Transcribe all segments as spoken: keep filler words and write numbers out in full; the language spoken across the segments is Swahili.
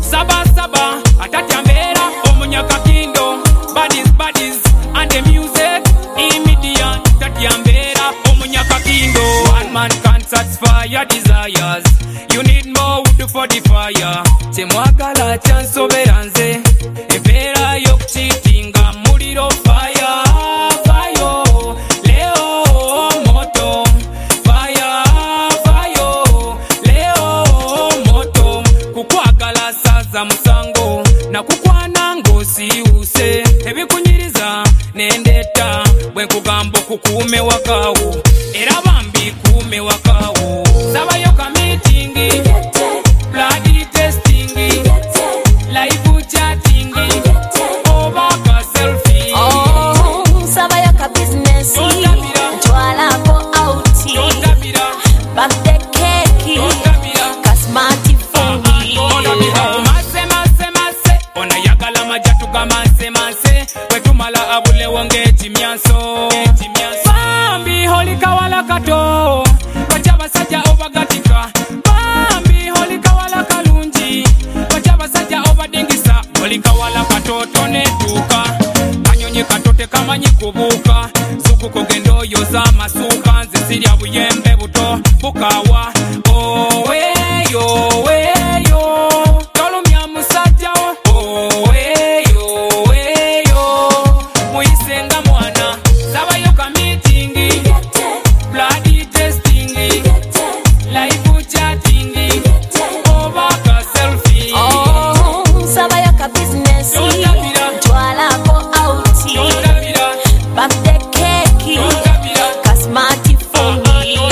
Saba saba atatiambera omunyaka kindo. Baddies baddies and the music immediate atatiambera omunyaka kindo. One man can't satisfy your desires. You need more wood for the fire. Temwagala chance oberanze. Ebera yok cheatinga muliro fire. Fire. Leo moto. Fire. Fire. Leo moto. Kukwagala saza musango. Na kukwana ngosi use. Ebikunyiriza nendeta. Bwe kugambo kukume wakawo. Era bambi kume wakawo. Sabayo ka meeting. Bloody testing. Live chatting. Over ka selfie. Oh, sabayo ka business. Twala ko outi. Back the cake. Ka smartphone. Mase mase mase. Ona yagala majatu ka mase mase. Wetumala abule wonge timyanso. Bambi holi kawala kato. Wachaba saja obagatika. Bambi holi kawala kalunji. Wachaba saja obadingisa. Holi kawala katoto netuka. Kanyonye katote kama nyikubuka. Suku kogendo yoza masuka. Nzisiria buyembe buto bukawa. Oh we yo we yo. Tolumya musajja wo. Oh we yo we yo. Muisenga mwana. Sabayo ka meeting. Bloody testing. Live chatting. Over ka selfie. Oh, sabayo ka business. Twala ko outi. Back the cake. Ka smartphone.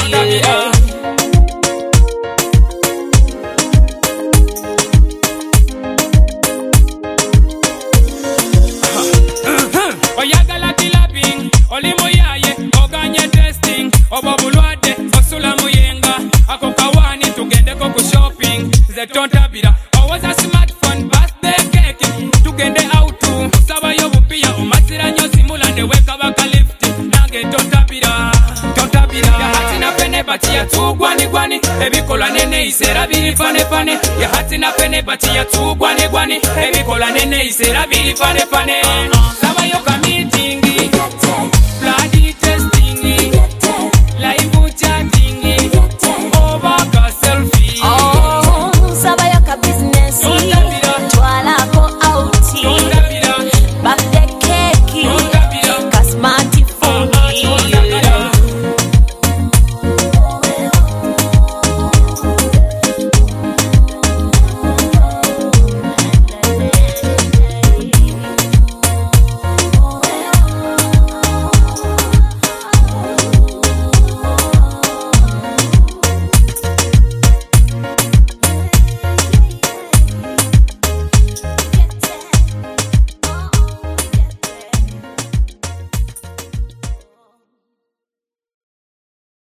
Oyagala kilabing, oli moyaye, oganye testing, obabulwade, osula muyenga, ako kawani tugende ko ku shopping, ze tontabira, owoza smartphone, birthday cake, tugende out to, sabayo bupia, omasira nyo simulande weka baka lift, nange tontabira, tontabira, ya hati na pene bati ya tu gwani gwani, ebikola nene isera biri fane fane, ya hati na pene bati ya tu gwani gwani, ebikola nene isera biri fane fane, sabayo ka meeting, bloody